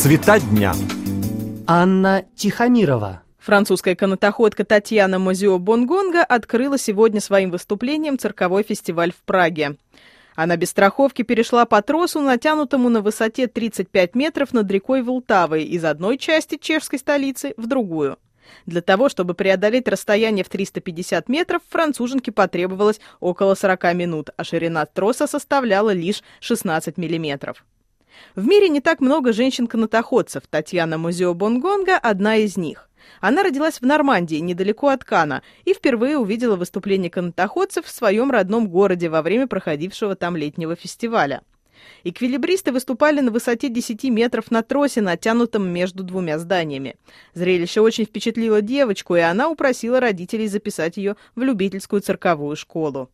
Цвета дня. Анна Тихомирова. Французская канатоходка Татьяна Мозио-Бонгонга открыла сегодня своим выступлением цирковой фестиваль в Праге. Она без страховки перешла по тросу, натянутому на высоте 35 метров над рекой Волтавой, из одной части чешской столицы в другую. Для того, чтобы преодолеть расстояние в 350 метров, француженке потребовалось около 40 минут, а ширина троса составляла лишь 16 миллиметров. В мире не так много женщин-канатоходцев. Татьяна Мозио-Бонгонга – одна из них. Она родилась в Нормандии, недалеко от Канна, и впервые увидела выступление канатоходцев в своем родном городе во время проходившего там летнего фестиваля. Эквилибристы выступали на высоте 10 метров на тросе, натянутом между двумя зданиями. Зрелище очень впечатлило девочку, и она упросила родителей записать ее в любительскую цирковую школу.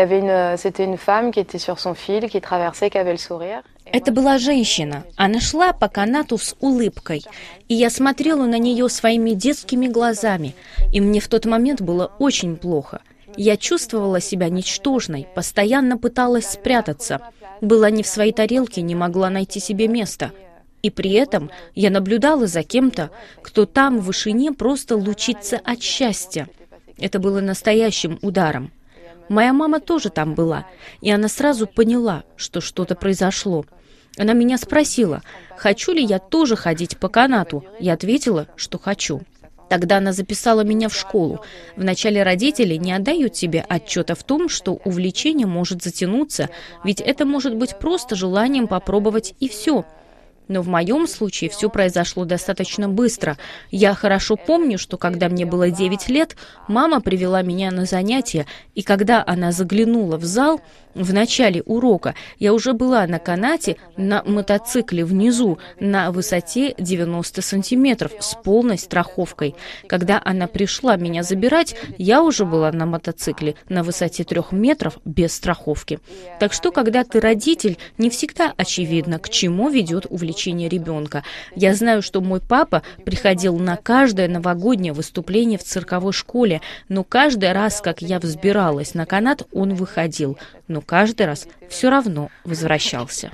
Это была женщина. Она шла по канату с улыбкой, и я смотрела на нее своими детскими глазами, и мне в тот момент было очень плохо. Я чувствовала себя ничтожной, постоянно пыталась спрятаться. Была не в своей тарелке, не могла найти себе места. И при этом я наблюдала за кем-то, кто там в вышине просто лучится от счастья. Это было настоящим ударом. Моя мама тоже там была, и она сразу поняла, что что-то произошло. Она меня спросила, хочу ли я тоже ходить по канату. Я ответила, что хочу. Тогда она записала меня в школу. Вначале родители не отдают себе отчета в том, что увлечение может затянуться, ведь это может быть просто желанием попробовать и все. Но в моем случае все произошло достаточно быстро. Я хорошо помню, что когда мне было 9 лет, мама привела меня на занятия, и когда она заглянула в зал, в начале урока я уже была на канате на мотоцикле внизу на высоте 90 сантиметров с полной страховкой. Когда она пришла меня забирать, я уже была на мотоцикле на высоте 3 метров без страховки. Так что, когда ты родитель, не всегда очевидно, к чему ведет увлечение ребенка. Я знаю, что мой папа приходил на каждое новогоднее выступление в цирковой школе, но каждый раз, как я взбиралась на канат, он выходил. Но каждый раз все равно возвращался.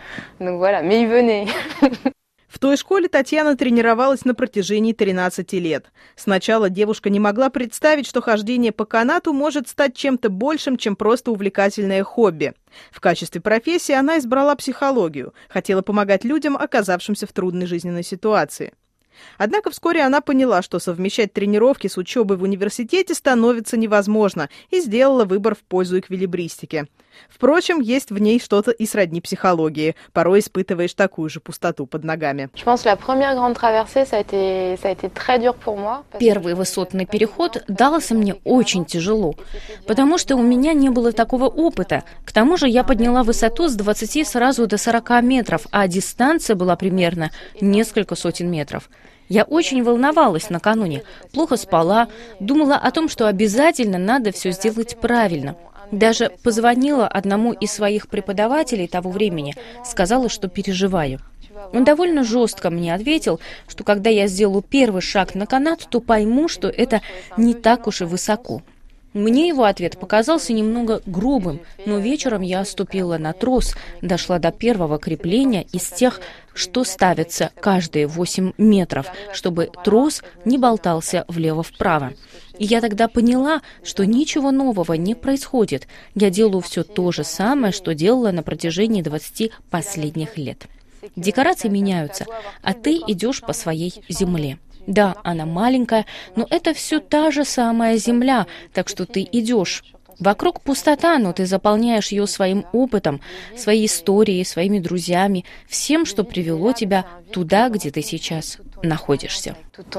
В той школе Татьяна тренировалась на протяжении 13 лет. Сначала девушка не могла представить, что хождение по канату может стать чем-то большим, чем просто увлекательное хобби. В качестве профессии она избрала психологию, хотела помогать людям, оказавшимся в трудной жизненной ситуации. Однако вскоре она поняла, что совмещать тренировки с учебой в университете становится невозможно, и сделала выбор в пользу эквилибристики. Впрочем, есть в ней что-то и сродни психологии. Порой испытываешь такую же пустоту под ногами. Первый высотный переход дался мне очень тяжело, потому что у меня не было такого опыта. К тому же я подняла высоту с 20 сразу до 40 метров, а дистанция была примерно несколько сотен метров. Я очень волновалась накануне, плохо спала, думала о том, что обязательно надо все сделать правильно. Даже позвонила одному из своих преподавателей того времени, сказала, что переживаю. Он довольно жестко мне ответил, что когда я сделаю первый шаг на канат, то пойму, что это не так уж и высоко. Мне его ответ показался немного грубым, но вечером я ступила на трос, дошла до первого крепления из тех, что ставятся каждые 8 метров, чтобы трос не болтался влево-вправо. И я тогда поняла, что ничего нового не происходит. Я делаю все то же самое, что делала на протяжении 20 последних лет. Декорации меняются, а ты идешь по своей земле. Да, она маленькая, но это все та же самая земля, так что ты идешь. Вокруг пустота, но ты заполняешь ее своим опытом, своей историей, своими друзьями, всем, что привело тебя туда, где ты сейчас находишься.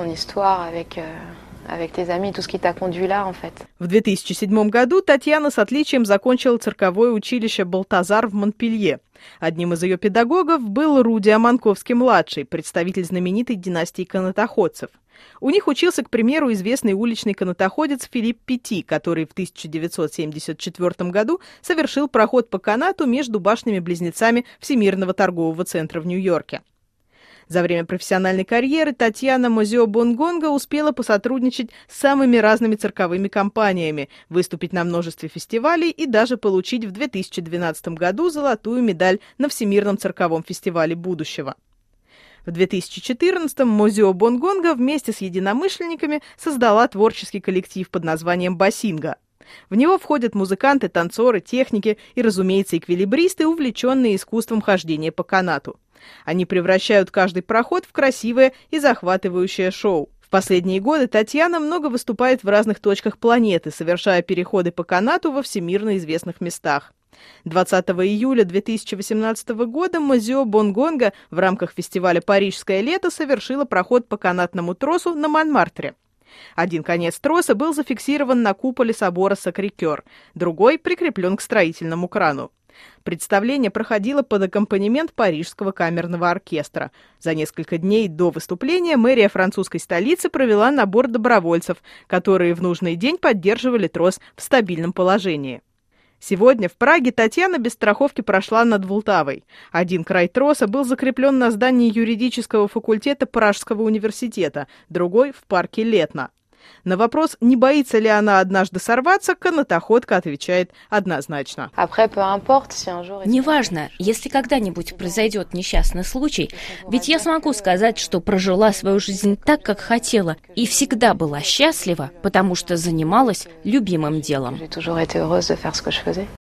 В 2007 году Татьяна с отличием закончила цирковое училище «Балтазар» в Монпелье. Одним из ее педагогов был Руди Аманковский-младший, представитель знаменитой династии канатоходцев. У них учился, к примеру, известный уличный канатоходец Филипп Петти, который в 1974 году совершил проход по канату между башнями-близнецами Всемирного торгового центра в Нью-Йорке. За время профессиональной карьеры Татьяна Мозио-Бонгонга успела посотрудничать с самыми разными цирковыми компаниями, выступить на множестве фестивалей и даже получить в 2012 году золотую медаль на Всемирном цирковом фестивале будущего. В 2014-м Музео Бонгонга вместе с единомышленниками создала творческий коллектив под названием «Басинга». В него входят музыканты, танцоры, техники и, разумеется, эквилибристы, увлеченные искусством хождения по канату. Они превращают каждый проход в красивое и захватывающее шоу. В последние годы Татьяна много выступает в разных точках планеты, совершая переходы по канату во всемирно известных местах. 20 июля 2018 года Музео Бонгонга в рамках фестиваля «Парижское лето» совершила проход по канатному тросу на Монмартре. Один конец троса был зафиксирован на куполе собора Сакрэ-Кёр, другой прикреплен к строительному крану. Представление проходило под аккомпанемент Парижского камерного оркестра. За несколько дней до выступления мэрия французской столицы провела набор добровольцев, которые в нужный день поддерживали трос в стабильном положении. Сегодня в Праге Татьяна без страховки прошла над Влтавой. Один край троса был закреплен на здании юридического факультета Пражского университета, другой — в парке Летна. На вопрос, не боится ли она однажды сорваться, канатоходка отвечает однозначно. Неважно, если когда-нибудь произойдет несчастный случай, ведь я смогу сказать, что прожила свою жизнь так, как хотела, и всегда была счастлива, потому что занималась любимым делом.